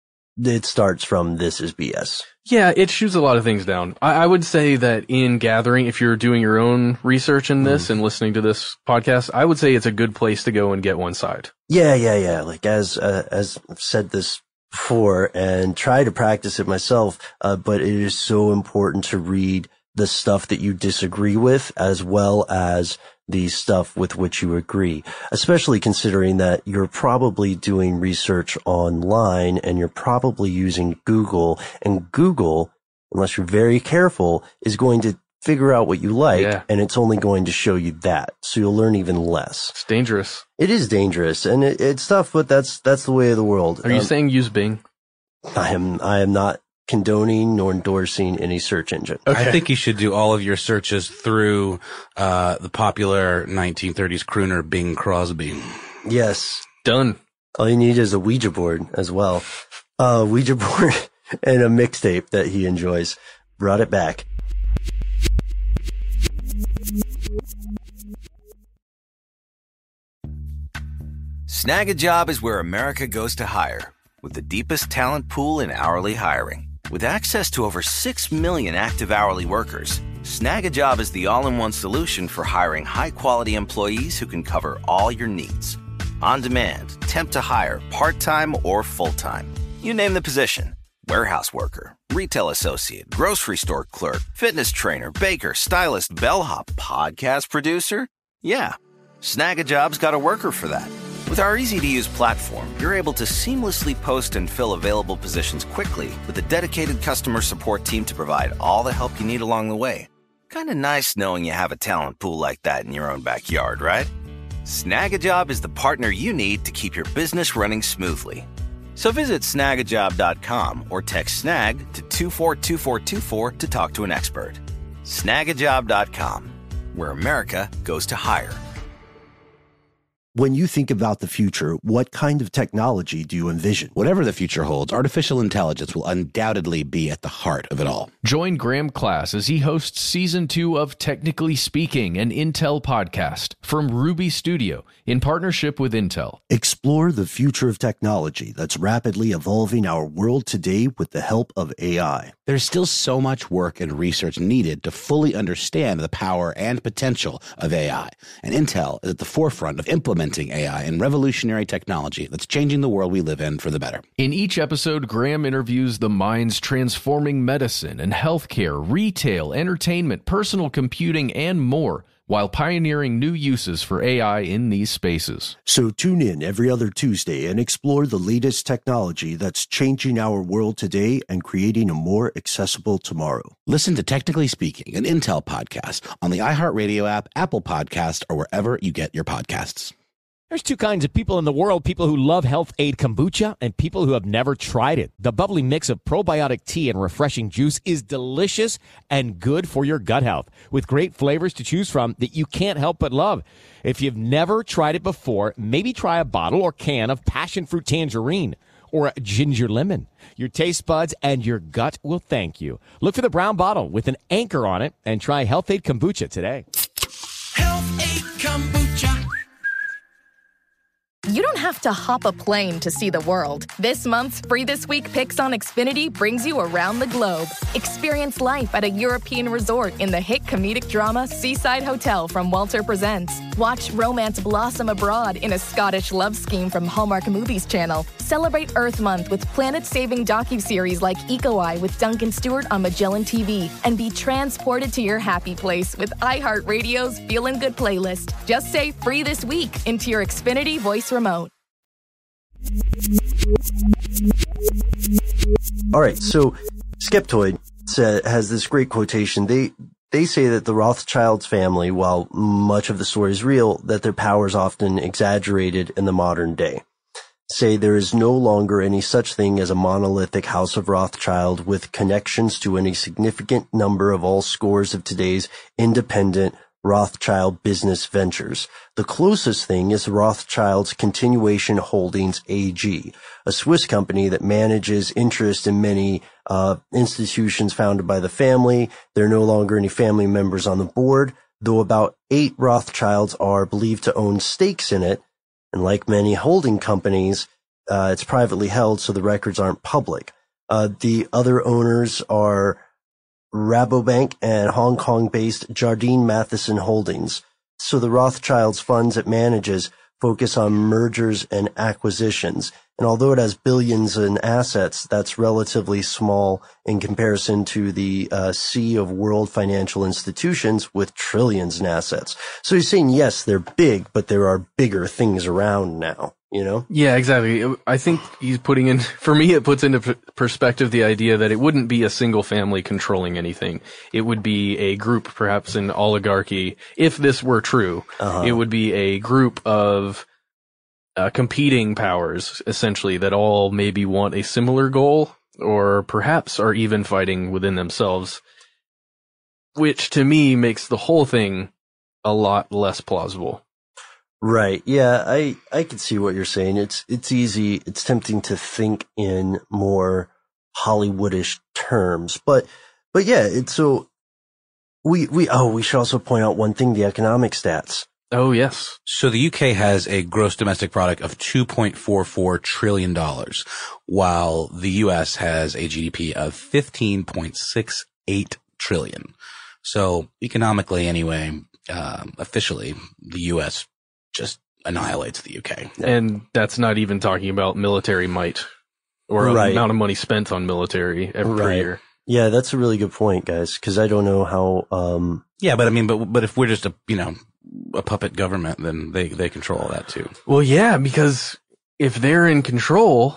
it starts from this is B S. Yeah, it shoots a lot of things down. I, I would say that in gathering, if you're doing your own research in this mm. and listening to this podcast, I would say it's a good place to go and get one side. Yeah, yeah, yeah. Like as, uh, as I've said this before and try to practice it myself, uh, but it is so important to read the stuff that you disagree with as well as the stuff with which you agree, especially considering that you're probably doing research online and you're probably using Google, and Google, unless you're very careful, is going to figure out what you like yeah. and it's only going to show you that. So you'll learn even less. It's dangerous. It is dangerous and it, it's tough, but that's, that's the way of the world. Are you um, saying use Bing? I am, I am not condoning nor endorsing any search engine. Okay. I think you should do all of your searches through uh the popular nineteen thirties crooner Bing Crosby. Yes. Done. All you need is a Ouija board as well. Uh Ouija board and a mixtape that he enjoys. Brought it back. Snag a Job is where America goes to hire, with the deepest talent pool in hourly hiring. With access to over six million active hourly workers, Snag a Job is the all-in-one solution for hiring high-quality employees who can cover all your needs. On demand, temp to hire, part-time or full-time. You name the position. Warehouse worker, retail associate, grocery store clerk, fitness trainer, baker, stylist, bellhop, podcast producer. Yeah, Snag a Job's got a worker for that. With our easy-to-use platform, you're able to seamlessly post and fill available positions quickly with a dedicated customer support team to provide all the help you need along the way. Kind of nice knowing you have a talent pool like that in your own backyard, right? Snag a Job is the partner you need to keep your business running smoothly. So visit snag a job dot com or text SNAG to two four two four two four to talk to an expert. snag a job dot com, where America goes to hire. When you think about the future, what kind of technology do you envision? Whatever the future holds, artificial intelligence will undoubtedly be at the heart of it all. Join Graham Class as he hosts season two of Technically Speaking, an Intel podcast from Ruby Studio in partnership with Intel. Explore the future of technology that's rapidly evolving our world today with the help of A I. There's still so much work and research needed to fully understand the power and potential of A I, and Intel is at the forefront of implementing A I and revolutionary technology that's changing the world we live in for the better. In each episode, Graham interviews the minds transforming medicine and healthcare, retail, entertainment, personal computing, and more, while pioneering new uses for A I in these spaces. So tune in every other Tuesday and explore the latest technology that's changing our world today and creating a more accessible tomorrow. Listen to Technically Speaking, an Intel podcast on the iHeartRadio app, Apple Podcast, or wherever you get your podcasts. There's two kinds of people in the world, people who love Health Aid Kombucha and people who have never tried it. The bubbly mix of probiotic tea and refreshing juice is delicious and good for your gut health, with great flavors to choose from that you can't help but love. If you've never tried it before, maybe try a bottle or can of passion fruit tangerine or a ginger lemon. Your taste buds and your gut will thank you. Look for the brown bottle with an anchor on it and try Health Aid Kombucha today. Health Aid Kombucha. You don't have to hop a plane to see the world. This month's Free This Week Picks on Xfinity brings you around the globe. Experience life at a European resort in the hit comedic drama Seaside Hotel from Walter Presents. Watch romance blossom abroad in a Scottish love scheme from Hallmark Movies Channel. Celebrate Earth Month with planet-saving docuseries like Eco Eye with Duncan Stewart on Magellan T V. And be transported to your happy place with iHeartRadio's Feelin' Good playlist. Just say Free This Week into your Xfinity voice remote. All right, so Skeptoid sa- has this great quotation. They they say that the Rothschilds family, while much of the story is real, that their power is often exaggerated in the modern day. Say there is no longer any such thing as a monolithic house of Rothschild with connections to any significant number of all scores of today's independent Rothschild business ventures. The closest thing is Rothschild's Continuation Holdings A G, a Swiss company that manages interest in many uh institutions founded by the family. There are no longer any family members on the board, though about eight Rothschilds are believed to own stakes in it. And like many holding companies, uh it's privately held, so the records aren't public. Uh the other owners are Rabobank and Hong Kong-based Jardine Matheson Holdings. So the Rothschilds funds it manages focus on mergers and acquisitions. And although it has billions in assets, that's relatively small in comparison to the uh, sea of world financial institutions with trillions in assets. So he's saying, yes, they're big, but there are bigger things around now. You know? Yeah, exactly. I think he's putting in, for me, it puts into p- perspective the idea that it wouldn't be a single family controlling anything. It would be a group, perhaps an oligarchy. If this were true, uh-huh. It would be a group of uh, competing powers, essentially, that all maybe want a similar goal, or perhaps are even fighting within themselves, which to me makes the whole thing a lot less plausible. Right. Yeah, I, I can see what you're saying. It's, it's easy. It's tempting to think in more Hollywoodish terms, but, but yeah, it's so we, we, oh, we should also point out one thing, the economic stats. Oh, yes. So the U K has a gross domestic product of two point four four trillion dollars, while the U S has a G D P of fifteen point six eight trillion. So economically anyway, um, officially the U S just annihilates the U K. And that's not even talking about military might or right. amount of money spent on military every right. year. Yeah, that's a really good point, guys, because I don't know how... Um... Yeah, but I mean, but but if we're just a, you know, a puppet government, then they, they control all that too. Well, yeah, because if they're in control,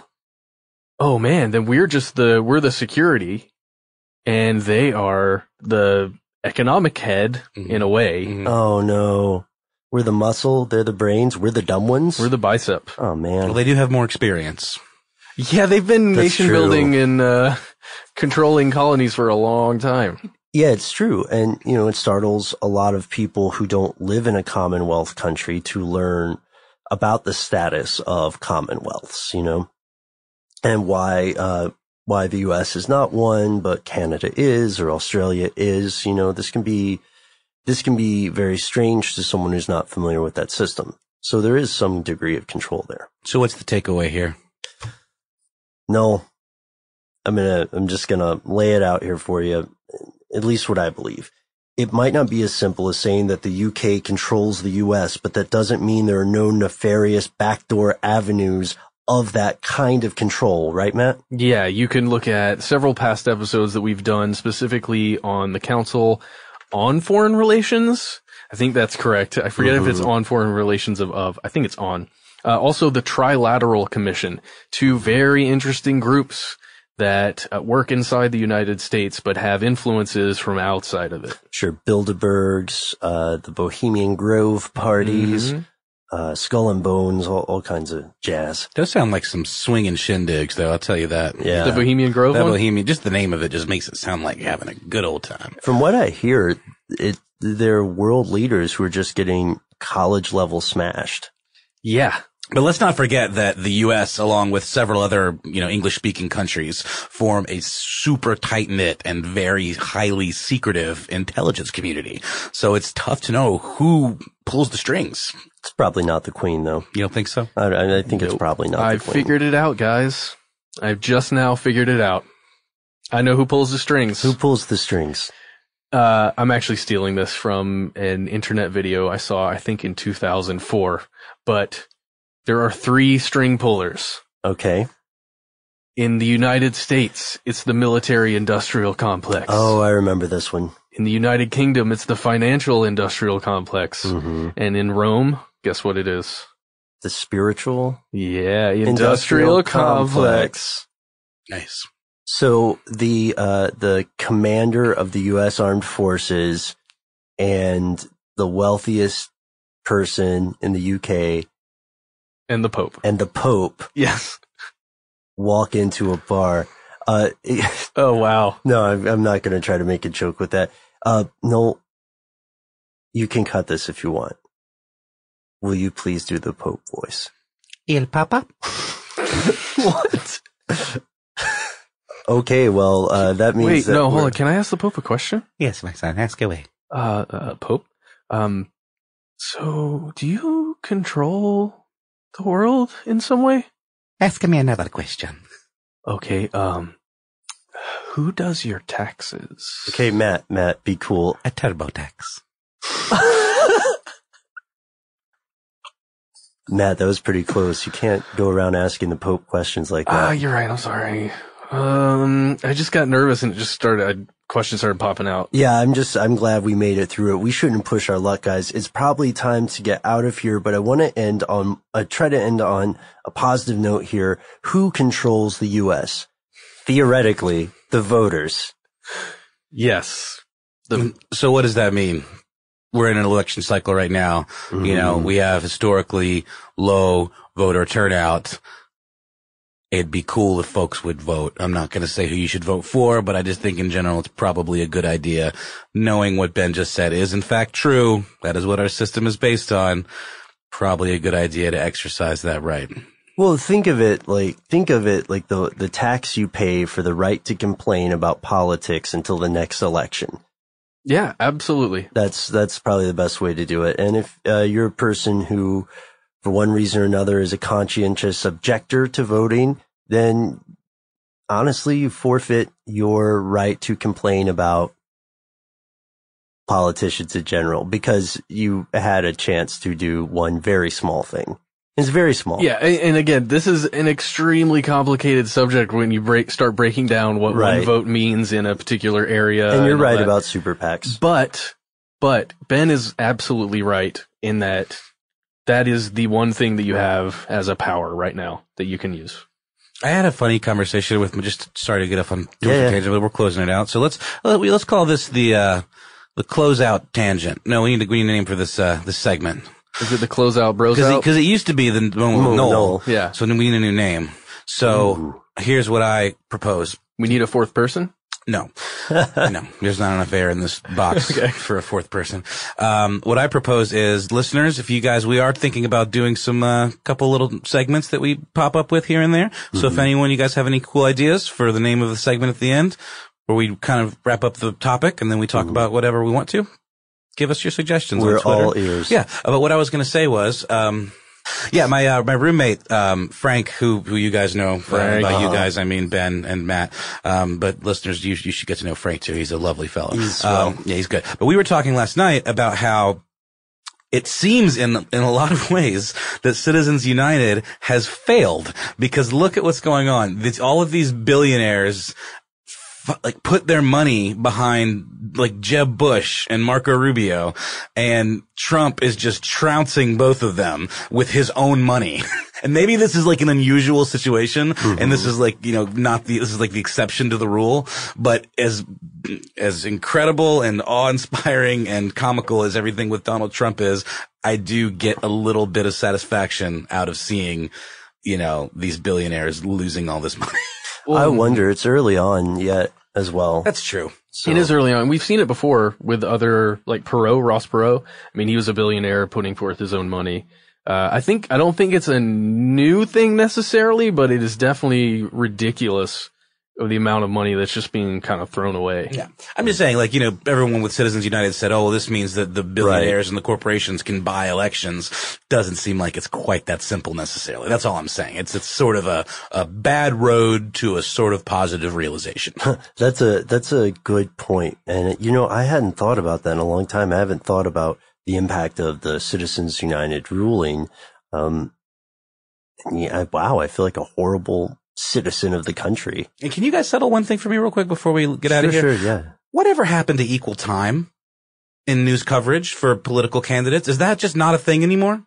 oh man, then we're just the, we're the security and they are the economic head mm-hmm. in a way. Mm-hmm. Oh no. We're the muscle, they're the brains, we're the dumb ones. We're the bicep. Oh man. Well, they do have more experience. Yeah, they've been That's nation true. building and uh, controlling colonies for a long time. Yeah, it's true. And, you know, it startles a lot of people who don't live in a Commonwealth country to learn about the status of commonwealths, you know, and why, uh, why the U S is not one, but Canada is, or Australia is. You know, this can be, this can be very strange to someone who's not familiar with that system. So there is some degree of control there. So what's the takeaway here? No, I'm gonna, I'm just gonna lay it out here for you, at least what I believe. It might not be as simple as saying that the U K controls the U S, but that doesn't mean there are no nefarious backdoor avenues of that kind of control, right, Matt? Yeah, you can look at several past episodes that we've done specifically on the Council on Foreign Relations. I think that's correct. I forget mm-hmm. if it's on Foreign Relations of, of I think it's on. Uh, also the Trilateral Commission, two very interesting groups that uh, work inside the United States but have influences from outside of it. Sure, Bilderbergs, uh, the Bohemian Grove parties, mm-hmm. uh, Skull and Bones, all, all kinds of jazz. Does sound like some swinging shindigs, though, I'll tell you that. Yeah. The Bohemian Grove that one? Bohemian, just the name of it just makes it sound like having a good old time. From what I hear, it, they're world leaders who are just getting college level smashed. Yeah. But let's not forget that the U S, along with several other, you know, English-speaking countries, form a super tight-knit and very highly secretive intelligence community. So it's tough to know who pulls the strings. It's probably not the Queen, though. You don't think so? I, I think nope. It's probably not I've the Queen. I've figured it out, guys. I've just now figured it out. I know who pulls the strings. Who pulls the strings? Uh, I'm actually stealing this from an internet video I saw, I think, in two thousand four. But there are three string pullers. Okay. In the United States, it's the military-industrial complex. Oh, I remember this one. In the United Kingdom, it's the financial-industrial complex. Mm-hmm. And in Rome, guess what it is? The spiritual? Yeah, industrial, industrial complex. complex. Nice. So the, uh, the commander of the U S Armed Forces and the wealthiest person in the U K and the Pope. And the Pope. Yes. Walk into a bar. Uh, oh, wow. No, I'm, I'm not going to try to make a joke with that. Uh, no, you can cut this if you want. Will you please do the Pope voice? El Papa? What? Okay, well, uh, that means Wait, that no, hold on. Can I ask the Pope a question? Yes, my son. Ask away. Uh, uh Pope, um, so do you control the world in some way? Ask me another question. Okay, um, who does your taxes? Okay, Matt, Matt, be cool. A TurboTax. Matt, that was pretty close. You can't go around asking the Pope questions like that. Ah, uh, you're right. I'm sorry. Um, I just got nervous and it just started, questions started popping out. Yeah, I'm just, I'm glad we made it through it. We shouldn't push our luck, guys. It's probably time to get out of here, but I want to end on, I uh, try to end on a positive note here. Who controls the U S? Theoretically, the voters. Yes. The, so what does that mean? We're in an election cycle right now. Mm-hmm. You know, we have historically low voter turnout. It'd be cool if folks would vote. I'm not going to say who you should vote for, but I just think in general it's probably a good idea. Knowing what Ben just said is in fact true. That is what our system is based on. Probably a good idea to exercise that right. Well, think of it like, think of it like the, the tax you pay for the right to complain about politics until the next election. Yeah, absolutely. That's, that's probably the best way to do it. And if uh, you're a person who, for one reason or another, is a conscientious objector to voting, then honestly, you forfeit your right to complain about politicians in general because you had a chance to do one very small thing. It's very small. Yeah, and again, this is an extremely complicated subject when you break start breaking down what right. one vote means in a particular area. And you're and right that. about super PACs. But, but Ben is absolutely right in that that is the one thing that you have as a power right now that you can use. I had a funny conversation with, just sorry to get off on yeah, yeah. tangent, but we're closing it out. So let's, let's call this the, uh, the closeout tangent. No, we need to, we need a name for this, uh, this segment. Is it the closeout bros Cause out? It, cause it used to be the one with Noel. Noel. Yeah. So then we need a new name. So Ooh. Here's what I propose. We need a fourth person? No. No, there's not enough air in this box okay. for a fourth person. Um, what I propose is, listeners, if you guys, we are thinking about doing some, uh, couple little segments that we pop up with here and there. Mm-hmm. So if anyone, you guys have any cool ideas for the name of the segment at the end, where we kind of wrap up the topic and then we talk mm-hmm. about whatever we want to, give us your suggestions We're on Twitter. all ears. Yeah. But what I was going to say was, um, yeah, my, uh, my roommate, um, Frank, who, who you guys know, Frank, uh, by uh-huh. you guys, I mean Ben and Matt. Um, but listeners, you, you should get to know Frank too. He's a lovely fellow. He's, um, well. yeah, he's good. But we were talking last night about how it seems in, in a lot of ways that Citizens United has failed, because look at what's going on. It's all of these billionaires, like, put their money behind, like, Jeb Bush and Marco Rubio, and Trump is just trouncing both of them with his own money. And maybe this is like an unusual situation, mm-hmm. and this is like, you know, not the, this is like the exception to the rule, but as, as incredible and awe-inspiring and comical as everything with Donald Trump is, I do get a little bit of satisfaction out of seeing, you know, these billionaires losing all this money. Well, I wonder, it's early on yet as well. That's true. So. It is early on. We've seen it before with other, like Perot, Ross Perot. I mean, he was a billionaire putting forth his own money. Uh, I think, I don't think it's a new thing necessarily, but it is definitely ridiculous of the amount of money that's just being kind of thrown away. Yeah. I'm just saying, like, you know, everyone with Citizens United said, oh, well, this means that the billionaires right. and the corporations can buy elections. Doesn't seem like it's quite that simple necessarily. That's all I'm saying. It's, it's sort of a, a bad road to a sort of positive realization. That's a, that's a good point. And, you know, I hadn't thought about that in a long time. I haven't thought about the impact of the Citizens United ruling. Um, yeah, wow, I feel like a horrible citizen of the country. And can you guys settle one thing for me real quick before we get out sure, of here? Sure, yeah. Whatever happened to equal time in news coverage for political candidates? Is that just not a thing anymore?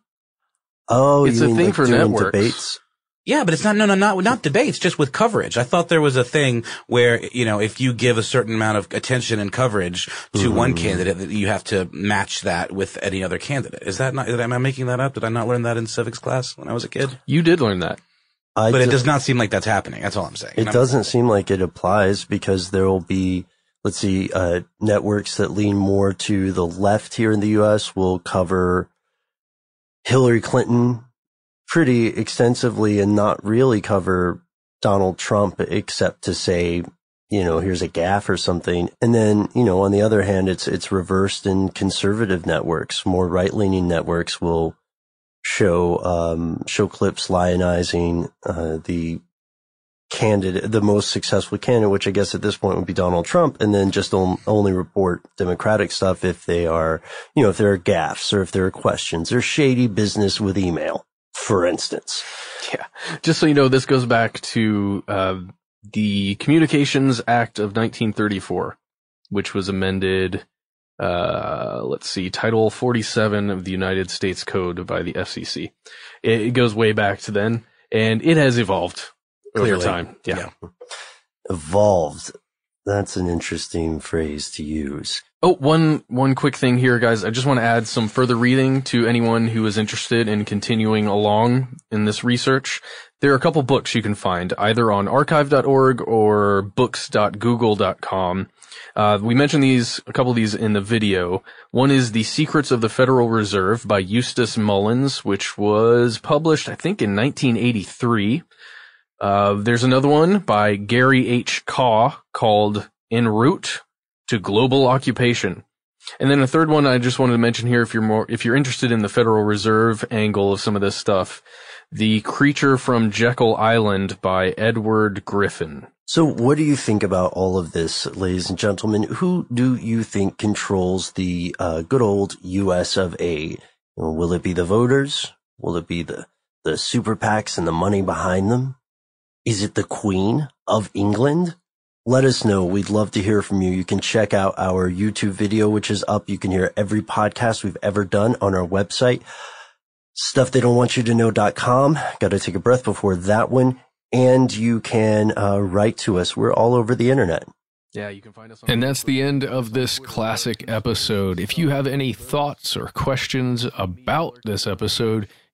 Oh, it's you a mean thing like for networks. Debates? Yeah, but it's not, no, no, not, not debates, just with coverage. I thought there was a thing where, you know, if you give a certain amount of attention and coverage to mm-hmm. one candidate, that you have to match that with any other candidate. Is that not, am I making that up? Did I not learn that in civics class when I was a kid? You did learn that. I but d- it does not seem like that's happening. That's all I'm saying. It I'm, doesn't seem like it applies, because there will be, let's see, uh, networks that lean more to the left here in the U S will cover Hillary Clinton pretty extensively and not really cover Donald Trump, except to say, you know, here's a gaffe or something. And then, you know, on the other hand, it's, it's reversed in conservative networks. More right-leaning networks will show, um, show clips lionizing, uh, the candidate, the most successful candidate, which I guess at this point would be Donald Trump, and then just on, only report Democratic stuff if they are, you know, if there are gaffes or if there are questions or shady business with email, for instance. Yeah. Just so you know, this goes back to, uh, the Communications Act of nineteen thirty-four, which was amended, uh, let's see, Title forty-seven of the United States Code by the F C C. It, it goes way back to then, and it has evolved Clearly. over time. Yeah. yeah. Evolved. That's an interesting phrase to use. Oh, one, one quick thing here, guys. I just want to add some further reading to anyone who is interested in continuing along in this research. There are a couple books you can find either on archive dot org or books dot google dot com. Uh, we mentioned these, a couple of these in the video. One is The Secrets of the Federal Reserve by Eustace Mullins, which was published, I think, in nineteen eighty-three. Uh, there's another one by Gary H. Kaw called En Route to Global Occupation. And then a third one I just wanted to mention here, if you're more, if you're interested in the Federal Reserve angle of some of this stuff, The Creature from Jekyll Island by Edward Griffin. So what do you think about all of this, ladies and gentlemen? Who do you think controls the uh, good old U S of A? Will it be the voters? Will it be the, the super PACs and the money behind them? Is it the Queen of England? Let us know. We'd love to hear from you. You can check out our YouTube video, which is up. You can hear every podcast we've ever done on our website, stuff they don't want you to know dot com. Got to take a breath before that one. And you can uh, write to us. We're all over the internet. Yeah, you can find us on And that's the end of this classic episode. If you have any thoughts or questions about this episode,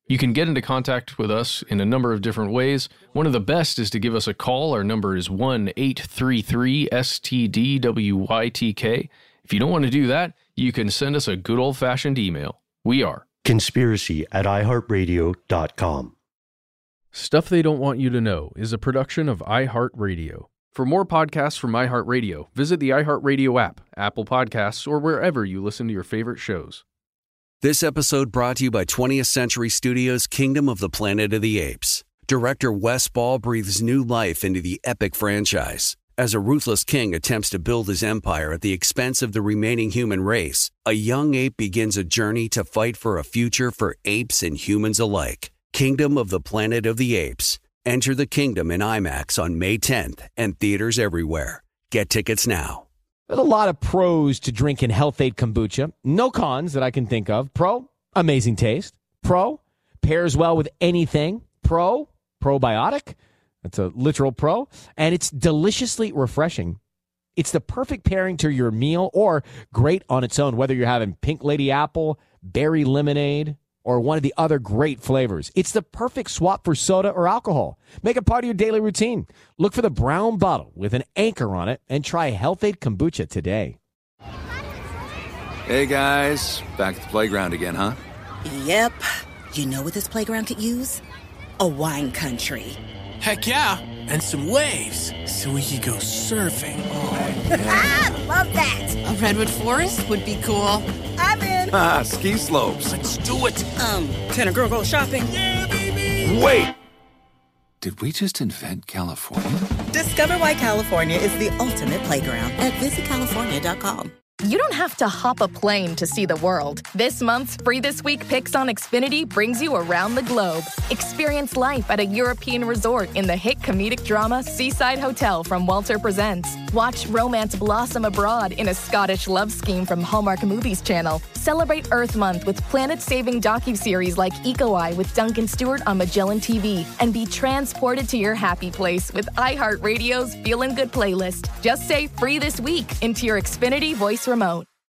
You can get into contact with us in a number of different ways. One of the best is to give us a call. Our number is one eight three three S T D W Y T K. If you don't want to do that, you can send us a good old-fashioned email. We are conspiracy at i heart radio dot com. Stuff They Don't Want You to Know is a production of iHeartRadio. For more podcasts from iHeartRadio, visit the iHeartRadio app, Apple Podcasts, or wherever you listen to your favorite shows. This episode brought to you by twentieth Century Studios' Kingdom of the Planet of the Apes. Director Wes Ball breathes new life into the epic franchise. As a ruthless king attempts to build his empire at the expense of the remaining human race, a young ape begins a journey to fight for a future for apes and humans alike. Kingdom of the Planet of the Apes. Enter the kingdom in IMAX on May tenth and theaters everywhere. Get tickets now. There's a lot of pros to drinking Health Aid kombucha. No cons that I can think of. Pro, amazing taste. Pro, pairs well with anything. Pro, probiotic. That's a literal pro. And it's deliciously refreshing. It's the perfect pairing to your meal or great on its own, whether you're having pink lady apple, berry lemonade, or one of the other great flavors. It's the perfect swap for soda or alcohol. Make it part of your daily routine. Look for the brown bottle with an anchor on it and try Health Aid kombucha today. Hey, guys. Back at the playground again, huh? Yep. You know what this playground could use? A wine country. Heck yeah, and some waves so we could go surfing. Oh, yeah. Love that. A redwood forest would be cool. I'm in. Ah, ski slopes. Let's do it. Um, can a girl go shopping? Yeah, baby. Wait. Did we just invent California? Discover why California is the ultimate playground at visit california dot com. You don't have to hop a plane to see the world. This month's Free This Week Picks on Xfinity brings you around the globe. Experience life at a European resort in the hit comedic drama Seaside Hotel from Walter Presents. Watch romance blossom abroad in a Scottish love scheme from Hallmark Movies Channel. Celebrate Earth Month with planet-saving docuseries like Eco Eye with Duncan Stewart on Magellan T V. And be transported to your happy place with iHeartRadio's Feelin' Good playlist. Just say Free This Week into your Xfinity voice remote.